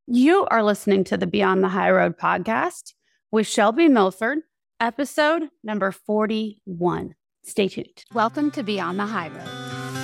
You are listening to the Beyond the High Road podcast with Shelby Milford, episode number 41. Stay tuned. Welcome to Beyond the High Road.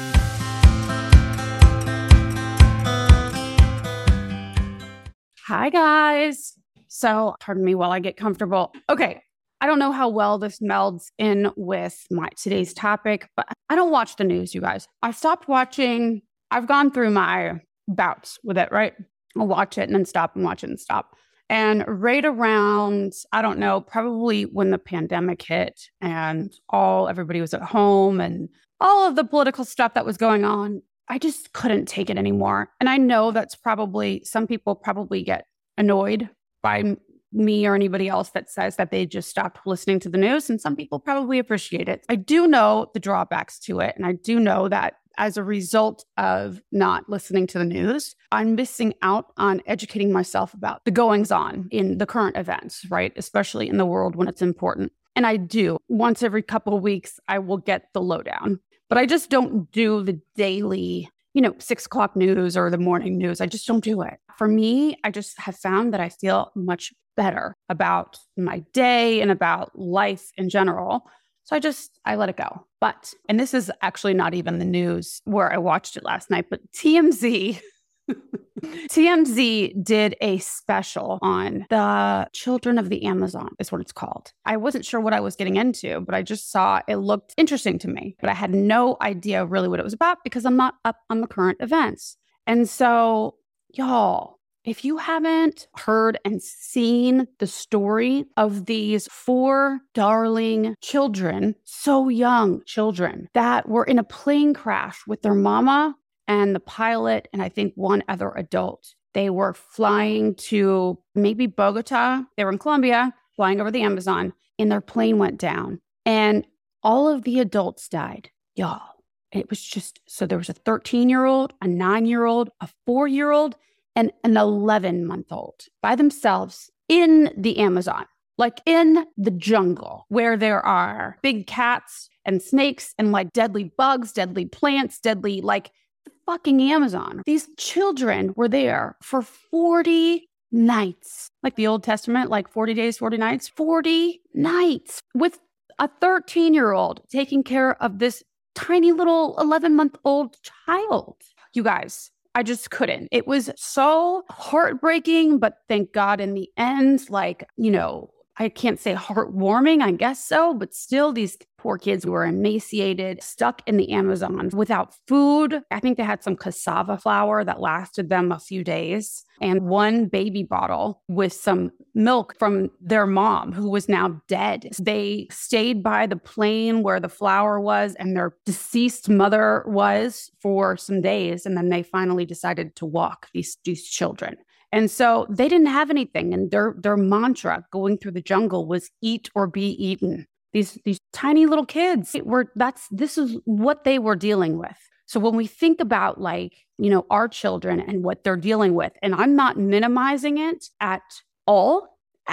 Hi, guys. So, pardon me while I get comfortable. Okay. I don't know how well this melds in with today's topic, but I don't watch the news, you guys. I stopped watching. I've gone through my bouts with it, right? I'll watch it and then stop and watch it and stop. And right around, I don't know, probably when the pandemic hit and everybody was at home and all of the political stuff that was going on, I just couldn't take it anymore. And I know that's probably, some people probably get annoyed by me or anybody else that says that they just stopped listening to the news. And some people probably appreciate it. I do know the drawbacks to it. And I do know that as a result of not listening to the news, I'm missing out on educating myself about the goings on in the current events, right? Especially in the world when it's important. And I do. Once every couple of weeks, I will get the lowdown. But I just don't do the daily 6 o'clock news or the morning news. I just don't do it. For me, I just have found that I feel much better about my day and about life in general. So I let it go. And this is actually not even the news where I watched it last night, but TMZ did a special on the children of the Amazon, is what it's called. I wasn't sure what I was getting into, but I just saw it looked interesting to me. But I had no idea really what it was about because I'm not up on the current events. And so, y'all, if you haven't heard and seen the story of these 4 darling children, so young children, that were in a plane crash with their mama and the pilot, and I think one other adult. They were flying to maybe Bogota. They were in Colombia, flying over the Amazon, and their plane went down. And all of the adults died. Y'all, it was just, so there was a 13-year-old, a 9-year-old, a 4-year-old, and an 11-month-old by themselves in the Amazon, like in the jungle where there are big cats and snakes and like deadly bugs, deadly plants, deadly fucking Amazon. These children were there for 40 nights, like the Old Testament, like 40 days, 40 nights, 40 nights with a 13-year-old taking care of this tiny little 11-month-old child. You guys, I just couldn't. It was so heartbreaking, but thank God in the end, I can't say heartwarming, I guess so, but still these poor kids were emaciated, stuck in the Amazon without food. I think they had some cassava flour that lasted them a few days and one baby bottle with some milk from their mom who was now dead. They stayed by the plane where the flour was and their deceased mother was for some days. And then they finally decided to walk, these children. And so they didn't have anything. And their mantra going through the jungle was eat or be eaten. These tiny little kids this is what they were dealing with. So when we think about our children and what they're dealing with, and I'm not minimizing it at all,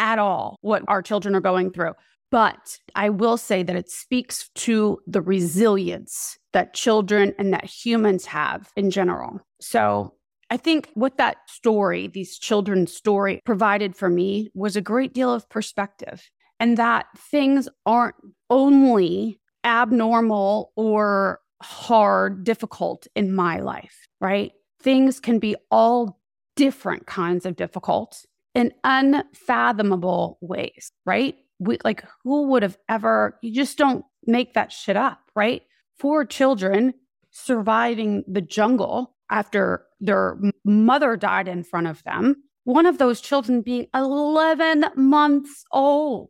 what our children are going through. But I will say that it speaks to the resilience that children and that humans have in general. So I think what that story, these children's story, provided for me was a great deal of perspective, and that things aren't only abnormal or hard, difficult in my life, right? Things can be all different kinds of difficult in unfathomable ways, right? Who would have ever, you just don't make that shit up, right? 4 children surviving the jungle after their mother died in front of them, one of those children being 11 months old.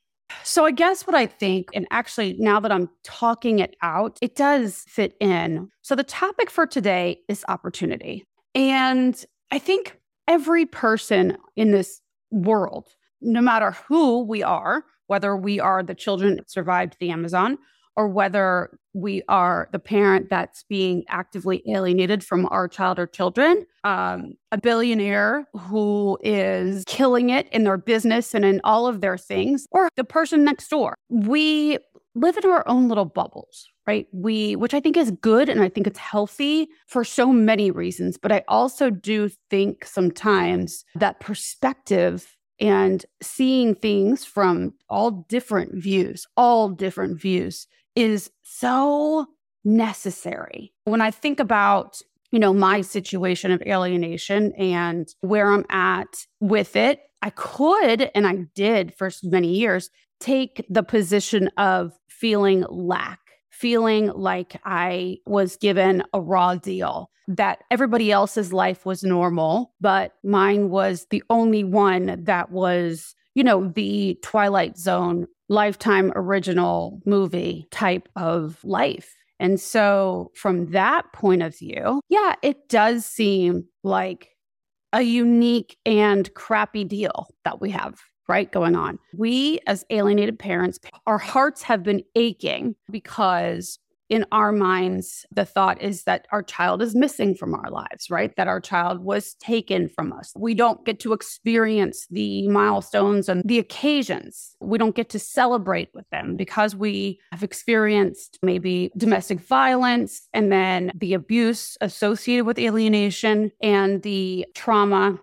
So I guess what I think, and actually now that I'm talking it out, it does fit in. So the topic for today is opportunity. And I think every person in this world, no matter who we are, whether we are the children that survived the Amazon or whether we are the parent that's being actively alienated from our child or children, a billionaire who is killing it in their business and in all of their things, or the person next door. We live in our own little bubbles, right? Which I think is good and I think it's healthy for so many reasons. But I also do think sometimes that perspective and seeing things from all different views is so necessary. When I think about, my situation of alienation and where I'm at with it, I could, and I did for many years, take the position of feeling lack, feeling like I was given a raw deal, that everybody else's life was normal, but mine was the only one that was, the Twilight Zone Lifetime original movie type of life. And so from that point of view, yeah, it does seem like a unique and crappy deal that we have, right, going on. We, as alienated parents, our hearts have been aching because in our minds, the thought is that our child is missing from our lives, right? That our child was taken from us. We don't get to experience the milestones and the occasions. We don't get to celebrate with them because we have experienced maybe domestic violence and then the abuse associated with alienation and the trauma,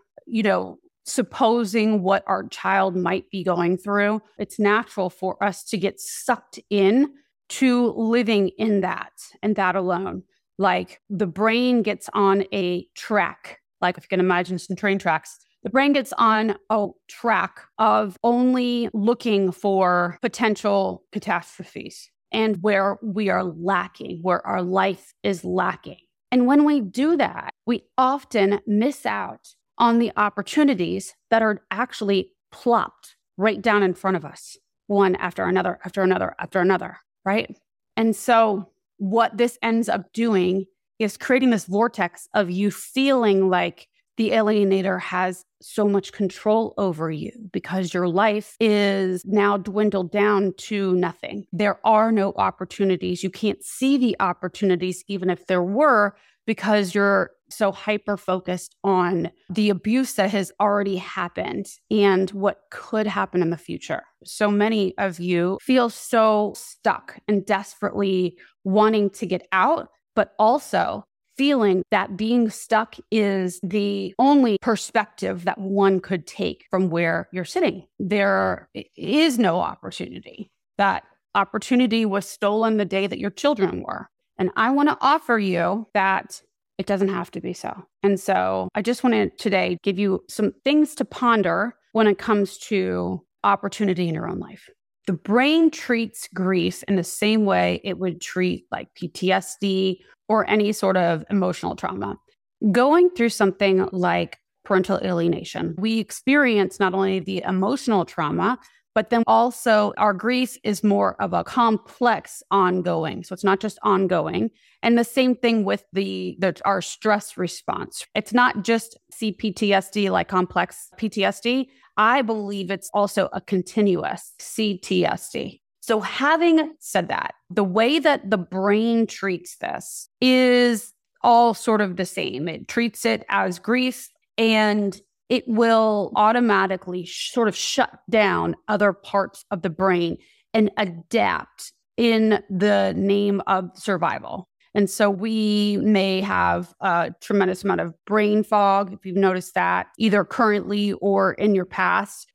supposing what our child might be going through. It's natural for us to get sucked in to living in that and that alone. Like the brain gets on a track, like if you can imagine some train tracks, the brain gets on a track of only looking for potential catastrophes and where we are lacking, where our life is lacking. And when we do that, we often miss out on the opportunities that are actually plopped right down in front of us, one after another, after another, after another. Right? And so what this ends up doing is creating this vortex of you feeling like the alienator has so much control over you because your life is now dwindled down to nothing. There are no opportunities. You can't see the opportunities, even if there were, because you're so hyper-focused on the abuse that has already happened and what could happen in the future. So many of you feel so stuck and desperately wanting to get out, but also feeling that being stuck is the only perspective that one could take from where you're sitting. There is no opportunity. That opportunity was stolen the day that your children were. And I want to offer you that it doesn't have to be so. And so I just want to today give you some things to ponder when it comes to opportunity in your own life. The brain treats grief in the same way it would treat like PTSD or any sort of emotional trauma. Going through something like parental alienation, we experience not only the emotional trauma, but then also our grief is more of a complex ongoing. So it's not just ongoing. And the same thing with our stress response. It's not just CPTSD, like complex PTSD. I believe it's also a continuous CTSD. So having said that, the way that the brain treats this is all sort of the same. It treats it as grief, and it will automatically sort of shut down other parts of the brain and adapt in the name of survival. And so we may have a tremendous amount of brain fog, if you've noticed that, either currently or in your past.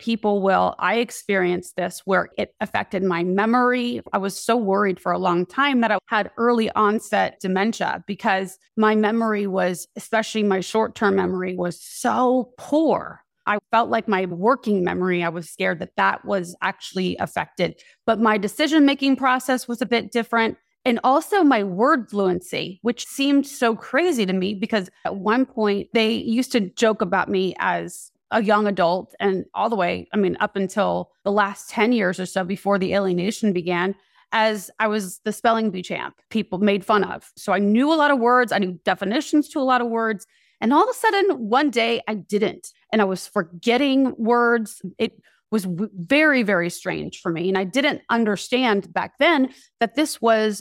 I experienced this where it affected my memory. I was so worried for a long time that I had early onset dementia because my memory was, especially my short-term memory, was so poor. I felt like my working memory, I was scared that was actually affected. But my decision-making process was a bit different. And also my word fluency, which seemed so crazy to me because at one point they used to joke about me as a young adult and all the way, up until the last 10 years or so before the alienation began, as I was the spelling bee champ people made fun of. So I knew a lot of words. I knew definitions to a lot of words. And all of a sudden, one day I didn't. And I was forgetting words. It was very, very strange for me. And I didn't understand back then that this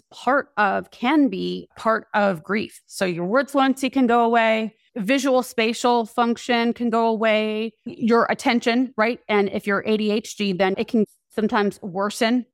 can be part of grief. So your word fluency can go away. Visual spatial function can go away. Your attention, right? And if you're ADHD, then it can sometimes worsen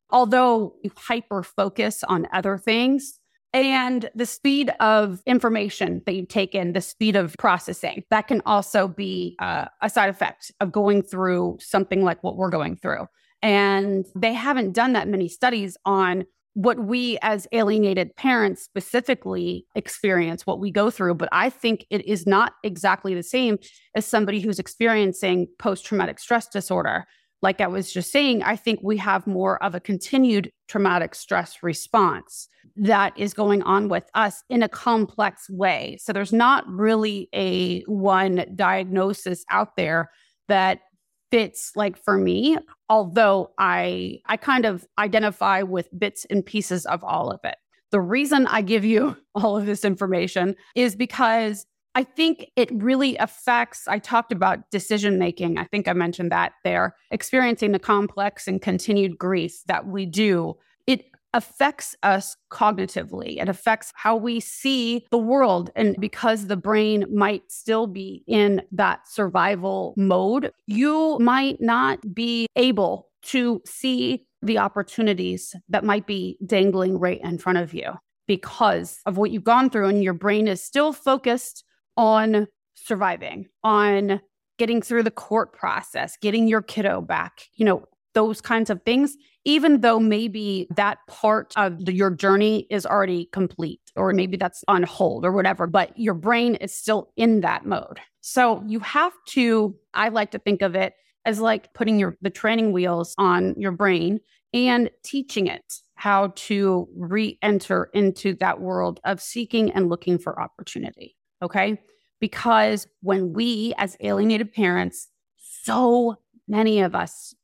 although you hyper focus on other things, and the speed of information that you take in, the speed of processing, that can also be a side effect of going through something like what we're going through. And they haven't done that many studies on what we as alienated parents specifically experience, what we go through. But I think it is not exactly the same as somebody who's experiencing post-traumatic stress disorder. Like I was just saying, I think we have more of a continued traumatic stress response that is going on with us in a complex way. So there's not really a one diagnosis out there that fits, like for me, although I kind of identify with bits and pieces of all of it. The reason I give you all of this information is because I think it really affects, I talked about decision-making. I think I mentioned that there, experiencing the complex and continued grief that we do. It affects us cognitively. It affects how we see the world. And because the brain might still be in that survival mode, you might not be able to see the opportunities that might be dangling right in front of you because of what you've gone through, and your brain is still focused on surviving, on getting through the court process, getting your kiddo back, those kinds of things, even though maybe that part of your journey is already complete, or maybe that's on hold or whatever, but your brain is still in that mode. So you have to, I like to think of it as like putting the training wheels on your brain and teaching it how to re-enter into that world of seeking and looking for opportunity. Okay? Because when we as alienated parents, so many of us,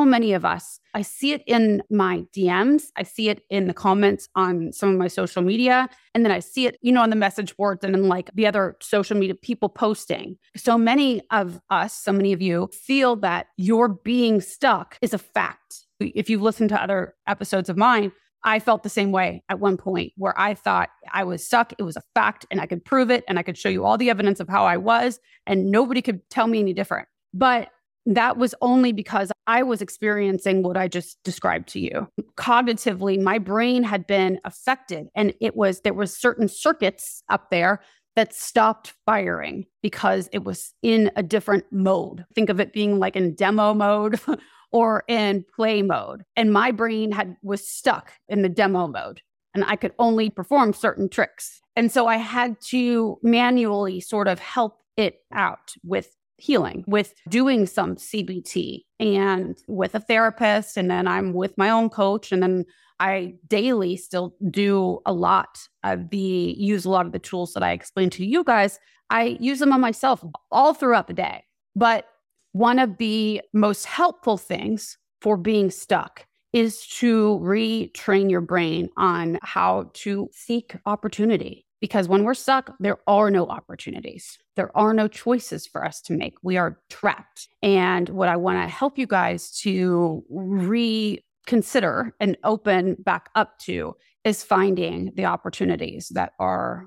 I see it in my DMs. I see it in the comments on some of my social media. And then I see it, on the message boards and in like the other social media people posting. So many of us, so many of you feel that your being stuck is a fact. If you listen to other episodes of mine, I felt the same way at one point where I thought I was stuck. It was a fact and I could prove it and I could show you all the evidence of how I was and nobody could tell me any different. But that was only because I was experiencing what I just described to you. Cognitively, my brain had been affected and there was certain circuits up there that stopped firing because it was in a different mode. Think of it being like in demo mode or in play mode. And my brain was stuck in the demo mode and I could only perform certain tricks. And so I had to manually sort of help it out with healing, with doing some CBT and with a therapist. And then I'm with my own coach. And then I daily still use a lot of the tools that I explained to you guys. I use them on myself all throughout the day. But one of the most helpful things for being stuck is to retrain your brain on how to seek opportunity. Because when we're stuck, there are no opportunities. There are no choices for us to make. We are trapped. And what I want to help you guys to reconsider and open back up to is finding the opportunities that are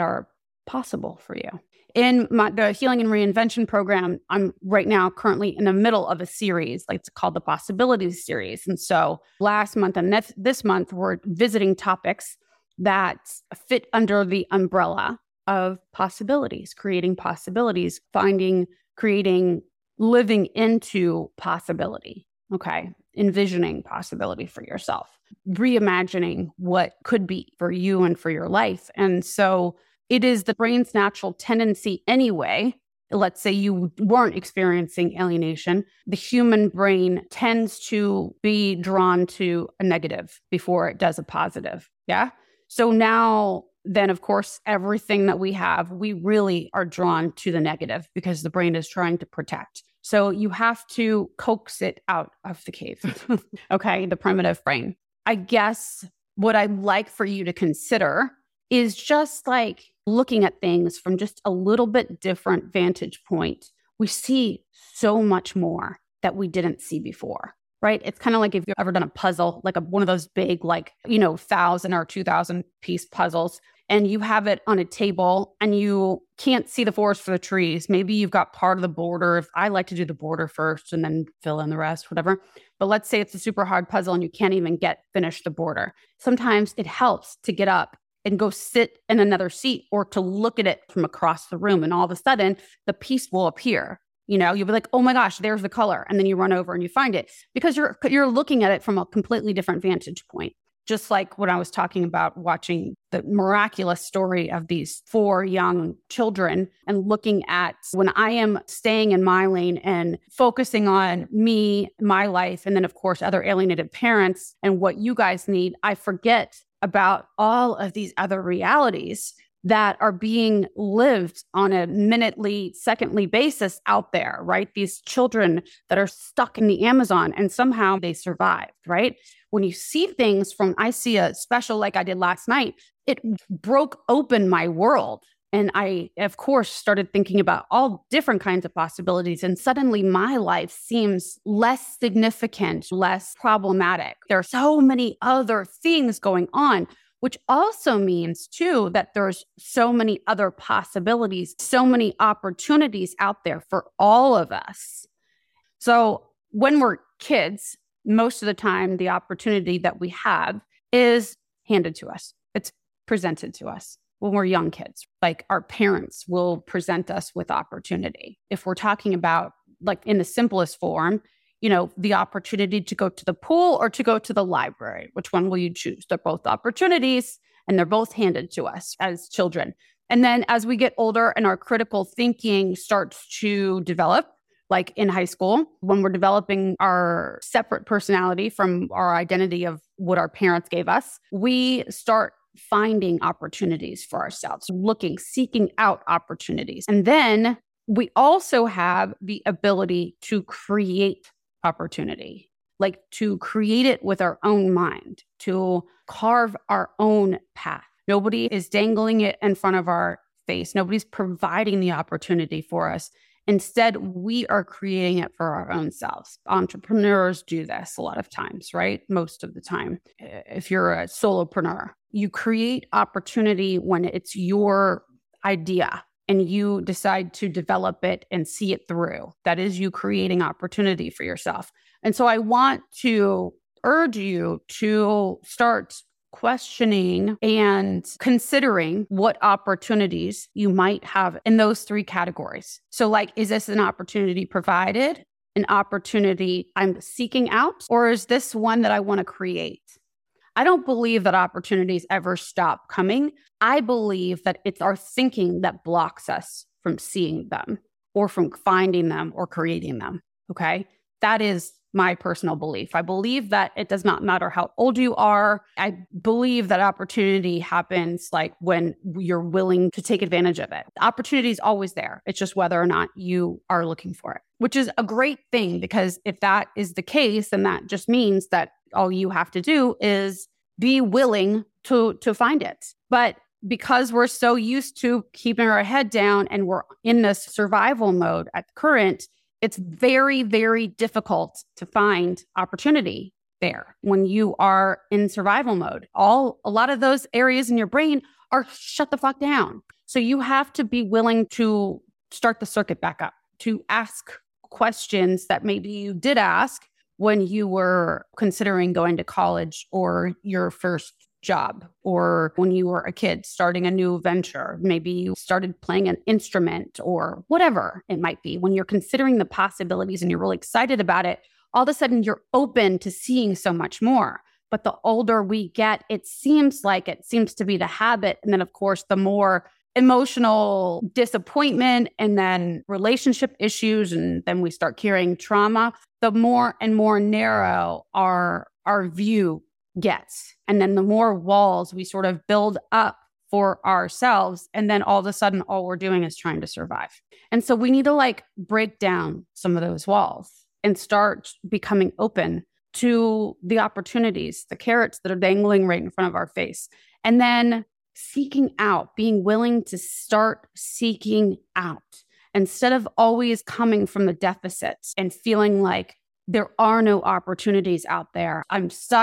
possible for you. In the Healing and Reinvention program, I'm right now currently in the middle of a series, like it's called the Possibilities series. And so last month and this month, we're visiting topics that fit under the umbrella of possibilities, creating possibilities, creating, living into possibility. Okay. Envisioning possibility for yourself, reimagining what could be for you and for your life. And so it is the brain's natural tendency anyway. Let's say you weren't experiencing alienation. The human brain tends to be drawn to a negative before it does a positive. Yeah. So now, then, of course, everything that we have, we really are drawn to the negative because the brain is trying to protect. So you have to coax it out of the cave. Okay, the primitive brain. I guess what I'd like for you to consider is just like looking at things from just a little bit different vantage point. We see so much more that we didn't see before. Right? It's kind of like if you've ever done a puzzle, like one of those big, 1,000 or 2,000 piece puzzles. and you have it on a table and you can't see the forest for the trees. Maybe you've got part of the border. If I like to do the border first and then fill in the rest, whatever. But let's say it's a super hard puzzle and you can't even finish the border. Sometimes it helps to get up and go sit in another seat or to look at it from across the room. And all of a sudden the piece will appear. You'll be like, oh my gosh, there's the color. And then you run over and you find it because you're looking at it from a completely different vantage point. Just like when I was talking about watching the miraculous story of these 4 young children and looking at when I am staying in my lane and focusing on me, my life, and then of course, other alienated parents and what you guys need, I forget about all of these other realities that are being lived on a minutely, secondly basis out there, right? These children that are stuck in the Amazon and somehow they survived, right? When you see things I see a special like I did last night, it broke open my world. And I, of course, started thinking about all different kinds of possibilities. And suddenly my life seems less significant, less problematic. There are so many other things going on, which also means, too, that there's so many other possibilities, so many opportunities out there for all of us. So when we're kids, most of the time, the opportunity that we have is handed to us. It's presented to us when we're young kids. Like our parents will present us with opportunity. If we're talking about, like in the simplest form, the opportunity to go to the pool or to go to the library. Which one will you choose? They're both opportunities and they're both handed to us as children. And then as we get older and our critical thinking starts to develop, like in high school, when we're developing our separate personality from our identity of what our parents gave us, we start finding opportunities for ourselves, seeking out opportunities. And then we also have the ability to create opportunity, like to create it with our own mind, to carve our own path. Nobody is dangling it in front of our face. Nobody's providing the opportunity for us. Instead, we are creating it for our own selves. Entrepreneurs do this a lot of times, right? Most of the time. If you're a solopreneur, you create opportunity when it's your idea and you decide to develop it and see it through. That is you creating opportunity for yourself. And so I want to urge you to start questioning and considering what opportunities you might have in those 3 categories. So like, is this an opportunity provided, an opportunity I'm seeking out, or is this one that I want to create? I don't believe that opportunities ever stop coming. I believe that it's our thinking that blocks us from seeing them or from finding them or creating them. Okay. That is my personal belief. I believe that it does not matter how old you are. I believe that opportunity happens like when you're willing to take advantage of it. Opportunity is always there. It's just whether or not you are looking for it, which is a great thing, because if that is the case, then that just means that all you have to do is be willing to find it. But because we're so used to keeping our head down and we're in this survival mode at current, it's very, very difficult to find opportunity there when you are in survival mode. A lot of those areas in your brain are shut the fuck down. So you have to be willing to start the circuit back up, to ask questions that maybe you did ask when you were considering going to college or your first job, or when you were a kid starting a new venture. Maybe you started playing an instrument or whatever it might be. When you're considering the possibilities and you're really excited about it, all of a sudden you're open to seeing so much more. But the older we get, it seems to be the habit. And then, of course, the more emotional disappointment and then relationship issues, and then we start carrying trauma, the more and more narrow our view gets. And then the more walls we sort of build up for ourselves. And then all of a sudden, all we're doing is trying to survive. And so we need to break down some of those walls and start becoming open to the opportunities, the carrots that are dangling right in front of our face. And then seeking out, being willing to start seeking out instead of always coming from the deficits and feeling like there are no opportunities out there. I'm stuck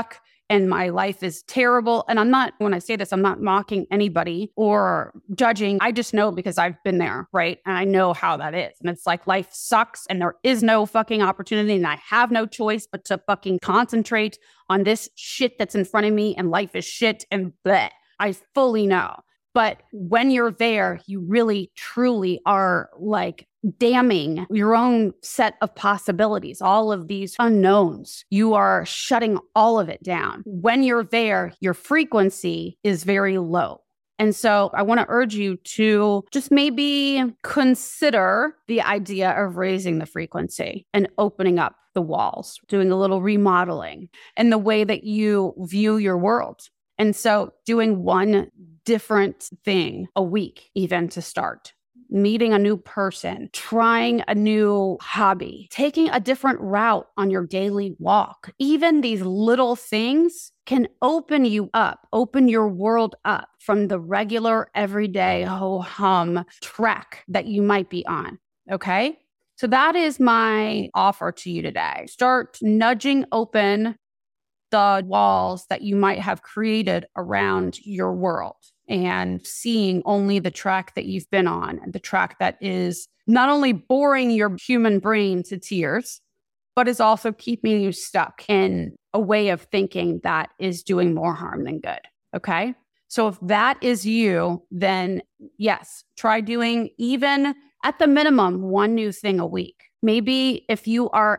and my life is terrible. And when I say this, I'm not mocking anybody or judging. I just know because I've been there, right? And I know how that is. And it's like life sucks and there is no fucking opportunity and I have no choice but to fucking concentrate on this shit that's in front of me and life is shit and bleh. I fully know. But when you're there, you really, truly are like damning your own set of possibilities, all of these unknowns. You are shutting all of it down. When you're there, your frequency is very low. And so I want to urge you to just maybe consider the idea of raising the frequency and opening up the walls, doing a little remodeling in the way that you view your world. And so doing one different thing a week, even to start, meeting a new person, trying a new hobby, taking a different route on your daily walk. Even these little things can open you up, open your world up from the regular, everyday ho-hum track that you might be on. Okay? So that is my offer to you today. Start nudging open the walls that you might have created around your world and seeing only the track that you've been on, and the track that is not only boring your human brain to tears, but is also keeping you stuck in a way of thinking that is doing more harm than good. Okay? So if that is you, then yes, try doing even at the minimum one new thing a week. Maybe if you are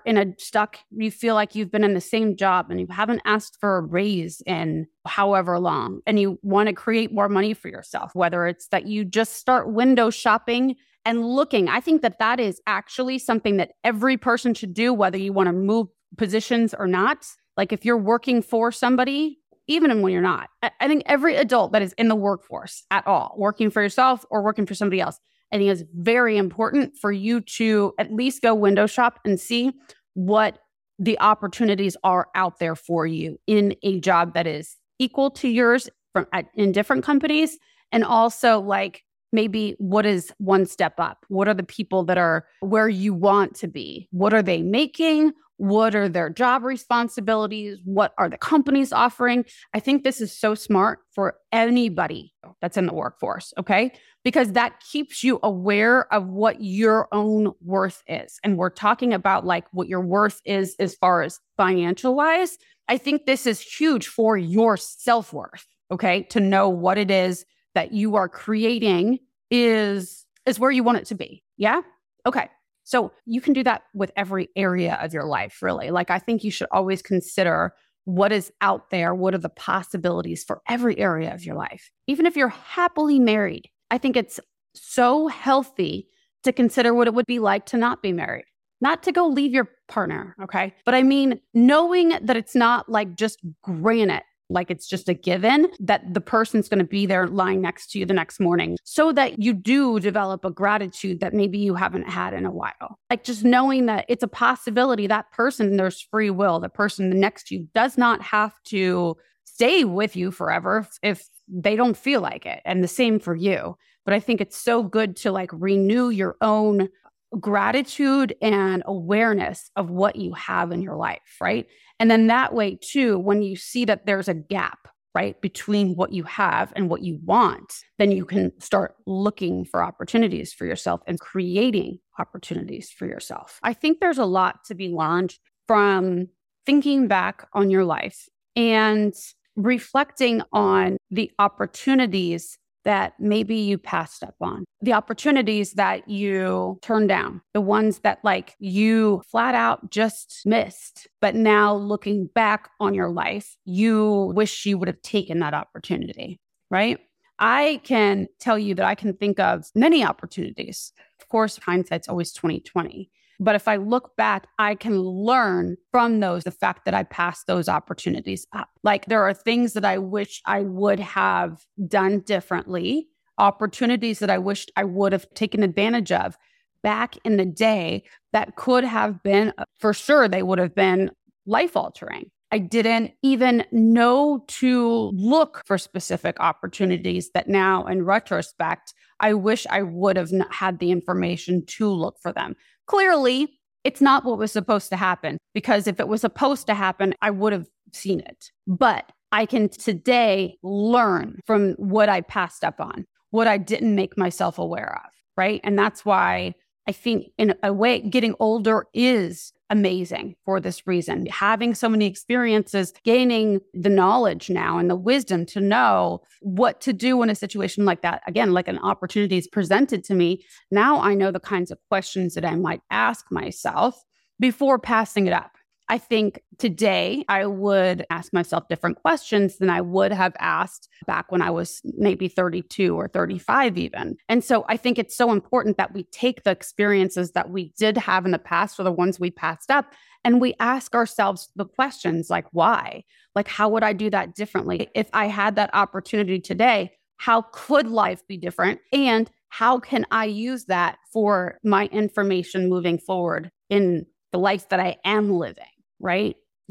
you feel like you've been in the same job and you haven't asked for a raise in however long, and you want to create more money for yourself, whether it's that you just start window shopping and looking. I think that that is actually something that every person should do, whether you want to move positions or not. Like if you're working for somebody, even when you're not, I think every adult that is in the workforce at all, working for yourself or working for somebody else, I think it's very important for you to at least go window shop and see what the opportunities are out there for you in a job that is equal to yours in different companies. And also like maybe what is one step up? What are the people that are where you want to be? What are they making? What are their job responsibilities? What are the companies offering? I think this is so smart for anybody that's in the workforce, okay? Because that keeps you aware of what your own worth is. And we're talking about like what your worth is as far as financial wise. I think this is huge for your self-worth, okay? To know what it is that you are creating is where you want it to be. Yeah? Okay. So you can do that with every area of your life, really. Like, I think you should always consider what is out there. What are the possibilities for every area of your life? Even if you're happily married, I think it's so healthy to consider what it would be like to not be married, not to go leave your partner. Okay. But I mean, knowing that it's not like just granite, like it's just a given that the person's going to be there lying next to you the next morning, so that you do develop a gratitude that maybe you haven't had in a while. Like just knowing that it's a possibility that person, there's free will, the person next to you does not have to stay with you forever if they don't feel like it. And the same for you. But I think it's so good to like renew your own gratitude and awareness of what you have in your life, right? And then that way too, when you see that there's a gap, right, between what you have and what you want, then you can start looking for opportunities for yourself and creating opportunities for yourself. I think there's a lot to be learned from thinking back on your life and reflecting on the opportunities that maybe you passed up on, the opportunities that you turned down, the ones that like you flat out just missed. But now looking back on your life, you wish you would have taken that opportunity, right? I can tell you that I can think of many opportunities. Of course, hindsight's always 20/20. But if I look back, I can learn from those, the fact that I passed those opportunities up. Like there are things that I wish I would have done differently, opportunities that I wished I would have taken advantage of back in the day that could have been, for sure, they would have been life-altering. I didn't even know to look for specific opportunities that now, in retrospect, I wish I would have had the information to look for them. Clearly, it's not what was supposed to happen, because if it was supposed to happen, I would have seen it. But I can today learn from what I passed up on, what I didn't make myself aware of, right? And that's why I think in a way, getting older is amazing for this reason. Having so many experiences, gaining the knowledge now and the wisdom to know what to do in a situation like that. Again, like an opportunity is presented to me. Now I know the kinds of questions that I might ask myself before passing it up. I think today I would ask myself different questions than I would have asked back when I was maybe 32 or 35 even. And so I think it's so important that we take the experiences that we did have in the past or the ones we passed up, and we ask ourselves the questions like, why? Like, how would I do that differently? If I had that opportunity today, how could life be different? And how can I use that for my information moving forward in the life that I am living? Right?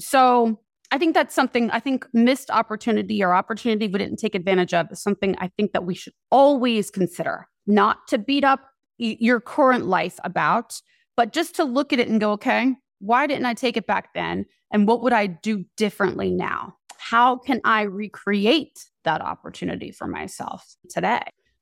So I think that's something, I think missed opportunity or opportunity we didn't take advantage of is something I think that we should always consider, not to beat up your current life about, but just to look at it and go, okay, why didn't I take it back then? And what would I do differently now? How can I recreate that opportunity for myself today?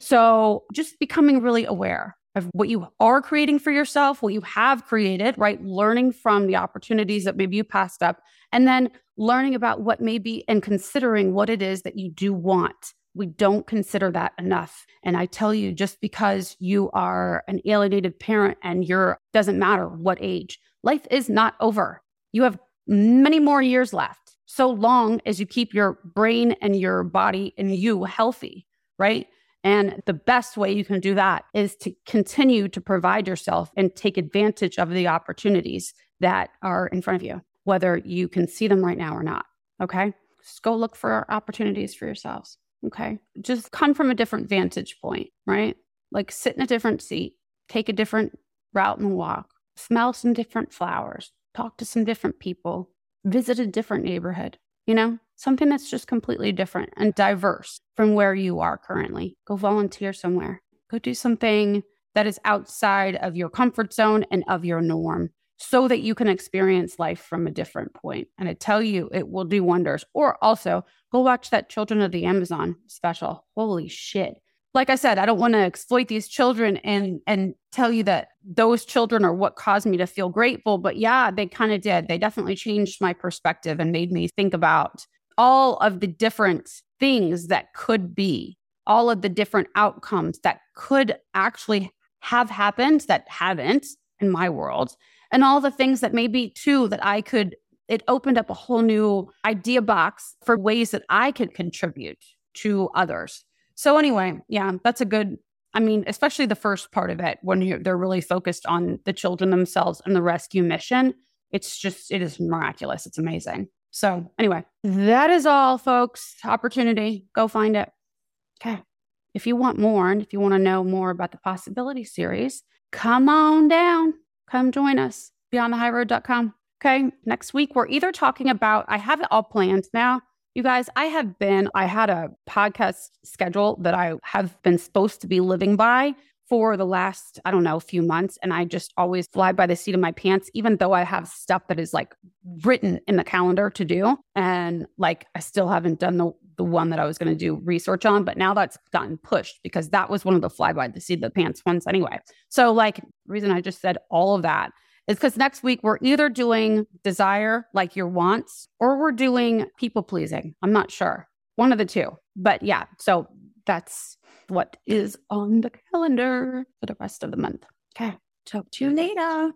So just becoming really aware of what you are creating for yourself, what you have created, right? Learning from the opportunities that maybe you passed up, and then learning about what maybe and considering what it is that you do want. We don't consider that enough. And I tell you, just because you are an alienated parent and doesn't matter what age, life is not over. You have many more years left, so long as you keep your brain and your body and you healthy, right? And the best way you can do that is to continue to provide yourself and take advantage of the opportunities that are in front of you, whether you can see them right now or not. Okay. Just go look for opportunities for yourselves. Okay. Just come from a different vantage point, right? Like sit in a different seat, take a different route and walk, smell some different flowers, talk to some different people, visit a different neighborhood, something that's just completely different and diverse from where you are currently. Go volunteer somewhere. Go do something that is outside of your comfort zone and of your norm so that you can experience life from a different point. And I tell you, it will do wonders. Or also, go watch that Children of the Amazon special. Holy shit. Like I said, I don't want to exploit these children and tell you that those children are what caused me to feel grateful. But yeah, they kind of did. They definitely changed my perspective and made me think about all of the different things that could be, all of the different outcomes that could actually have happened that haven't in my world, and all the things that maybe too that it opened up a whole new idea box for ways that I could contribute to others. So anyway, yeah, that's especially the first part of it when they're really focused on the children themselves and the rescue mission. It is miraculous. It's amazing. So anyway, that is all, folks. Opportunity. Go find it. Okay. If you want more, and if you want to know more about the Possibility Series, come on down. Come join us. BeyondTheHighRoad.com. Okay. Next week, we're either talking about, I have it all planned now. You guys, I had a podcast schedule that I have been supposed to be living by for the last, few months. And I just always fly by the seat of my pants, even though I have stuff that is like written in the calendar to do. And like, I still haven't done the one that I was going to do research on, but now that's gotten pushed because that was one of the fly by the seat of the pants ones anyway. So like, the reason I just said all of that is because next week we're either doing desire, like your wants, or we're doing people pleasing. I'm not sure. One of the two. But yeah, so that's what is on the calendar for the rest of the month. Okay, talk to you later.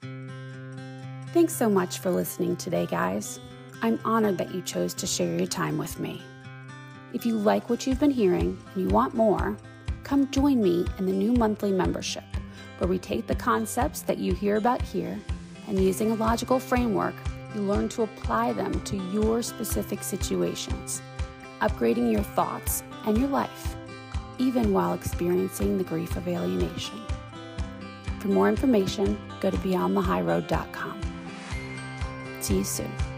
Thanks so much for listening today, guys. I'm honored that you chose to share your time with me. If you like what you've been hearing and you want more, come join me in the new monthly membership, where we take the concepts that you hear about here and using a logical framework, you learn to apply them to your specific situations, upgrading your thoughts and your life, even while experiencing the grief of alienation. For more information, go to BeyondTheHighRoad.com. See you soon.